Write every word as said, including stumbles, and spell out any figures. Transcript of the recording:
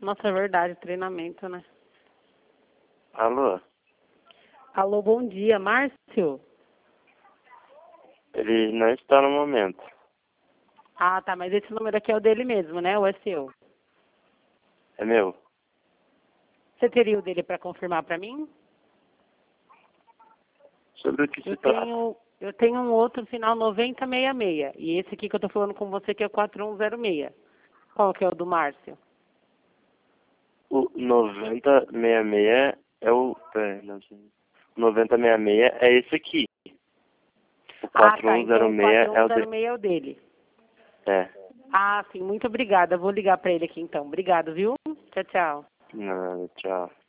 Nossa, é verdade, treinamento, né? Alô? Alô, bom dia, Márcio? Ele não está no momento. Ah, tá, mas esse número aqui é o dele mesmo, né? Ou é seu? É meu? Você teria o dele para confirmar para mim? Sobre o que se Eu trata? tenho, eu tenho um outro final noventa sessenta e seis. E esse aqui que eu tô falando com você que é o quatro um zero seis. Qual que é o do Márcio? O noventa sessenta e seis é o... Pera, não sei. O noventa sessenta e seis é esse aqui. O Ah, tá. Então o quatro um zero seis quatro é um o zero dele. seis é o dele. É. Ah, sim. Muito obrigada. Vou ligar para ele aqui então. Obrigado, viu? Tchau, tchau. Não, tchau.